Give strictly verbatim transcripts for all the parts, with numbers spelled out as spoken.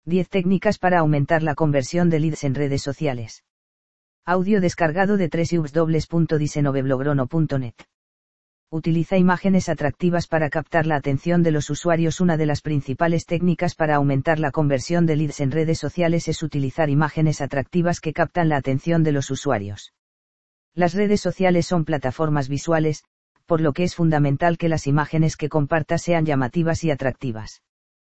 diez técnicas para aumentar la conversión de leads en redes sociales. Audio descargado de doble u doble u doble u punto diecinueve punto net. Utiliza imágenes atractivas para captar la atención de los usuarios. Una de las principales técnicas para aumentar la conversión de leads en redes sociales es utilizar imágenes atractivas que captan la atención de los usuarios. Las redes sociales son plataformas visuales, por lo que es fundamental que las imágenes que compartas sean llamativas y atractivas.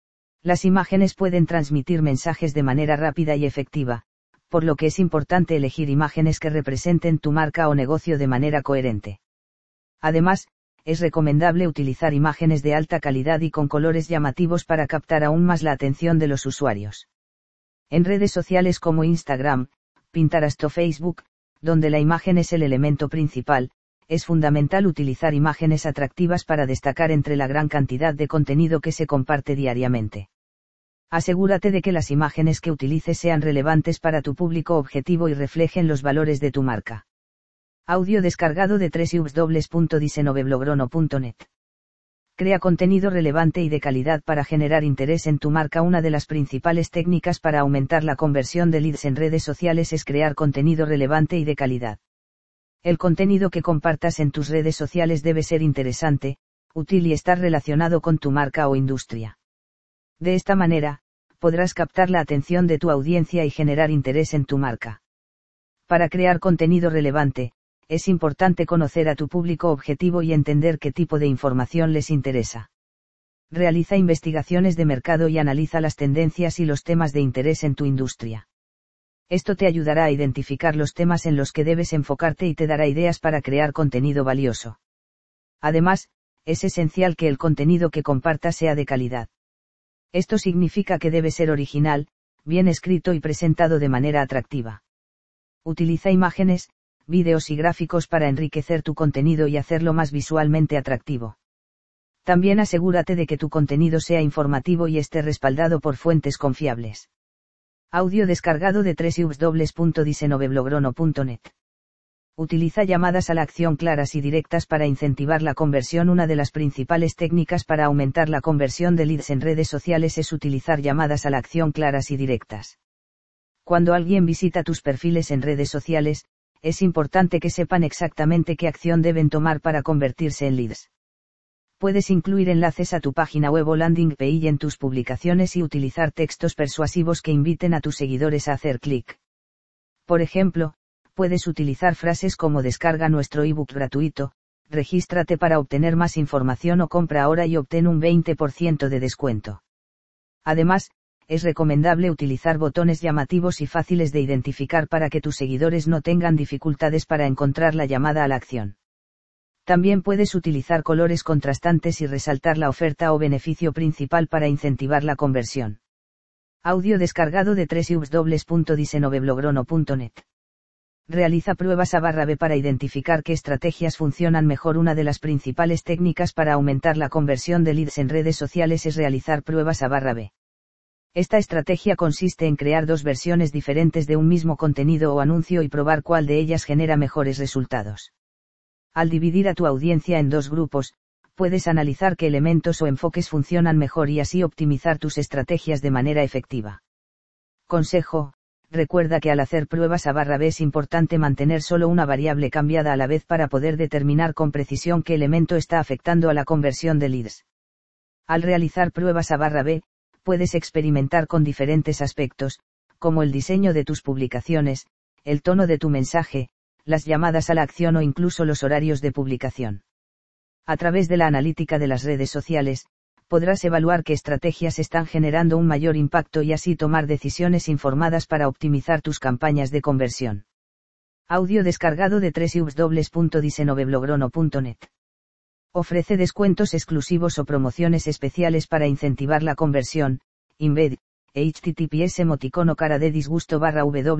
Las imágenes pueden transmitir mensajes de manera rápida y efectiva, por lo que es importante elegir imágenes que representen tu marca o negocio de manera coherente. Además, es recomendable utilizar imágenes de alta calidad y con colores llamativos para captar aún más la atención de los usuarios. En redes sociales como Instagram, Pinterest o Facebook, donde la imagen es el elemento principal, es fundamental utilizar imágenes atractivas para destacar entre la gran cantidad de contenido que se comparte diariamente. Asegúrate de que las imágenes que utilices sean relevantes para tu público objetivo y reflejen los valores de tu marca. Audio descargado de doble u doble u doble u punto diecinueve punto net. Crea contenido relevante y de calidad para generar interés en tu marca. Una de las principales técnicas para aumentar la conversión de leads en redes sociales es crear contenido relevante y de calidad. El contenido que compartas en tus redes sociales debe ser interesante, útil y estar relacionado con tu marca o industria. De esta manera, podrás captar la atención de tu audiencia y generar interés en tu marca. Para crear contenido relevante, es importante conocer a tu público objetivo y entender qué tipo de información les interesa. Realiza investigaciones de mercado y analiza las tendencias y los temas de interés en tu industria. Esto te ayudará a identificar los temas en los que debes enfocarte y te dará ideas para crear contenido valioso. Además, es esencial que el contenido que compartas sea de calidad. Esto significa que debe ser original, bien escrito y presentado de manera atractiva. Utiliza imágenes, vídeos y gráficos para enriquecer tu contenido y hacerlo más visualmente atractivo. También asegúrate de que tu contenido sea informativo y esté respaldado por fuentes confiables. Audio descargado de doble u doble u doble u punto diecinueve punto net. Utiliza llamadas a la acción claras y directas para incentivar la conversión. Una de las principales técnicas para aumentar la conversión de leads en redes sociales es utilizar llamadas a la acción claras y directas. Cuando alguien visita tus perfiles en redes sociales, es importante que sepan exactamente qué acción deben tomar para convertirse en leads. Puedes incluir enlaces a tu página web o landing page en tus publicaciones y utilizar textos persuasivos que inviten a tus seguidores a hacer clic. Por ejemplo, puedes utilizar frases como descarga nuestro ebook gratuito, regístrate para obtener más información o compra ahora y obtén un veinte por ciento de descuento. Además, es recomendable utilizar botones llamativos y fáciles de identificar para que tus seguidores no tengan dificultades para encontrar la llamada a la acción. También puedes utilizar colores contrastantes y resaltar la oferta o beneficio principal para incentivar la conversión. Audio descargado de doble u doble u doble u punto diecinueve punto net. Realiza pruebas A barra B para identificar qué estrategias funcionan mejor. Una de las principales técnicas para aumentar la conversión de leads en redes sociales es realizar pruebas A barra B. Esta estrategia consiste en crear dos versiones diferentes de un mismo contenido o anuncio y probar cuál de ellas genera mejores resultados. Al dividir a tu audiencia en dos grupos, puedes analizar qué elementos o enfoques funcionan mejor y así optimizar tus estrategias de manera efectiva. Consejo: recuerda que al hacer pruebas A barra B es importante mantener solo una variable cambiada a la vez para poder determinar con precisión qué elemento está afectando a la conversión de leads. Al realizar pruebas A barra B, puedes experimentar con diferentes aspectos, como el diseño de tus publicaciones, el tono de tu mensaje, las llamadas a la acción o incluso los horarios de publicación. A través de la analítica de las redes sociales, podrás evaluar qué estrategias están generando un mayor impacto y así tomar decisiones informadas para optimizar tus campañas de conversión. Audio descargado de doble u doble u doble u punto diecinueve punto net. Ofrece descuentos exclusivos o promociones especiales para incentivar la conversión. Embed, https emoticono cara de disgusto barra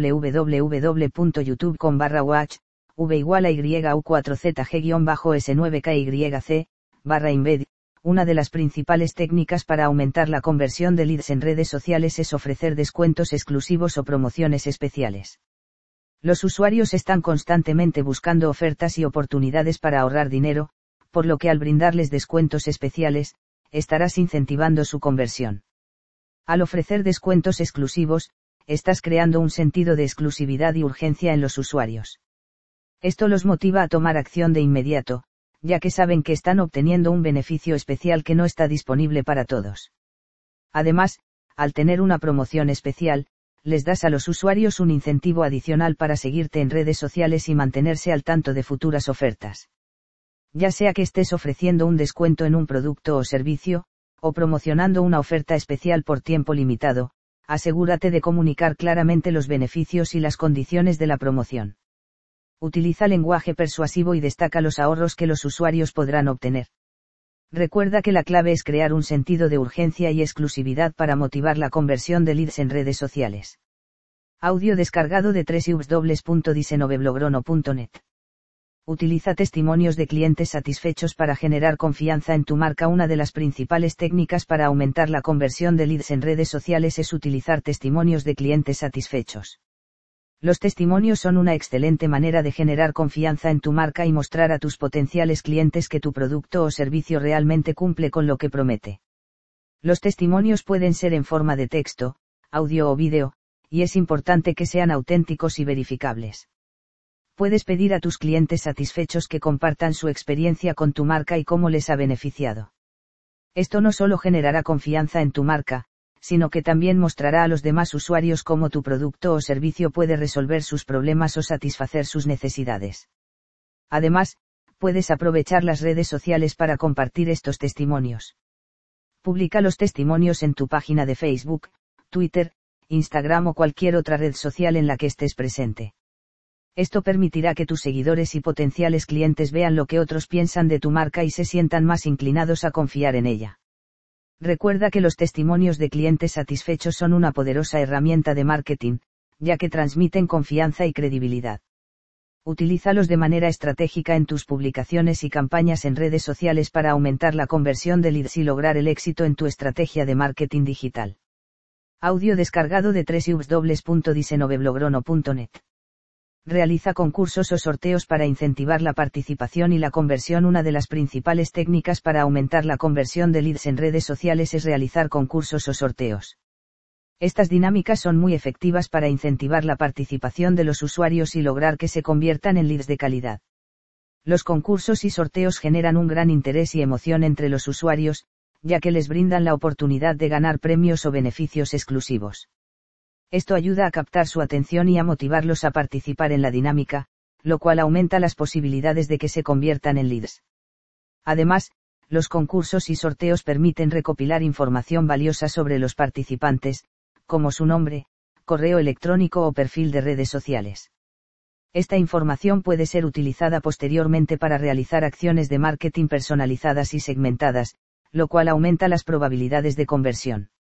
www.youtube.com barra watch, v igual a y u cuatro z g s nueve k y c, barra embed. Una de las principales técnicas para aumentar la conversión de leads en redes sociales es ofrecer descuentos exclusivos o promociones especiales. Los usuarios están constantemente buscando ofertas y oportunidades para ahorrar dinero, por lo que al brindarles descuentos especiales, estarás incentivando su conversión. Al ofrecer descuentos exclusivos, estás creando un sentido de exclusividad y urgencia en los usuarios. Esto los motiva a tomar acción de inmediato, ya que saben que están obteniendo un beneficio especial que no está disponible para todos. Además, al tener una promoción especial, les das a los usuarios un incentivo adicional para seguirte en redes sociales y mantenerse al tanto de futuras ofertas. Ya sea que estés ofreciendo un descuento en un producto o servicio, o promocionando una oferta especial por tiempo limitado, asegúrate de comunicar claramente los beneficios y las condiciones de la promoción. Utiliza lenguaje persuasivo y destaca los ahorros que los usuarios podrán obtener. Recuerda que la clave es crear un sentido de urgencia y exclusividad para motivar la conversión de leads en redes sociales. Audio descargado de doble u doble u doble u punto diecinueve blogrono punto net. Utiliza testimonios de clientes satisfechos para generar confianza en tu marca. Una de las principales técnicas para aumentar la conversión de leads en redes sociales es utilizar testimonios de clientes satisfechos. Los testimonios son una excelente manera de generar confianza en tu marca y mostrar a tus potenciales clientes que tu producto o servicio realmente cumple con lo que promete. Los testimonios pueden ser en forma de texto, audio o vídeo, y es importante que sean auténticos y verificables. Puedes pedir a tus clientes satisfechos que compartan su experiencia con tu marca y cómo les ha beneficiado. Esto no solo generará confianza en tu marca, sino que también mostrará a los demás usuarios cómo tu producto o servicio puede resolver sus problemas o satisfacer sus necesidades. Además, puedes aprovechar las redes sociales para compartir estos testimonios. Publica los testimonios en tu página de Facebook, Twitter, Instagram o cualquier otra red social en la que estés presente. Esto permitirá que tus seguidores y potenciales clientes vean lo que otros piensan de tu marca y se sientan más inclinados a confiar en ella. Recuerda que los testimonios de clientes satisfechos son una poderosa herramienta de marketing, ya que transmiten confianza y credibilidad. Utilízalos de manera estratégica en tus publicaciones y campañas en redes sociales para aumentar la conversión de leads y lograr el éxito en tu estrategia de marketing digital. Audio descargado de doble u doble u doble u punto diecinueve blogrono punto net. Realiza concursos o sorteos para incentivar la participación y la conversión. Una de las principales técnicas para aumentar la conversión de leads en redes sociales es realizar concursos o sorteos. Estas dinámicas son muy efectivas para incentivar la participación de los usuarios y lograr que se conviertan en leads de calidad. Los concursos y sorteos generan un gran interés y emoción entre los usuarios, ya que les brindan la oportunidad de ganar premios o beneficios exclusivos. Esto ayuda a captar su atención y a motivarlos a participar en la dinámica, lo cual aumenta las posibilidades de que se conviertan en leads. Además, los concursos y sorteos permiten recopilar información valiosa sobre los participantes, como su nombre, correo electrónico o perfil de redes sociales. Esta información puede ser utilizada posteriormente para realizar acciones de marketing personalizadas y segmentadas, lo cual aumenta las probabilidades de conversión.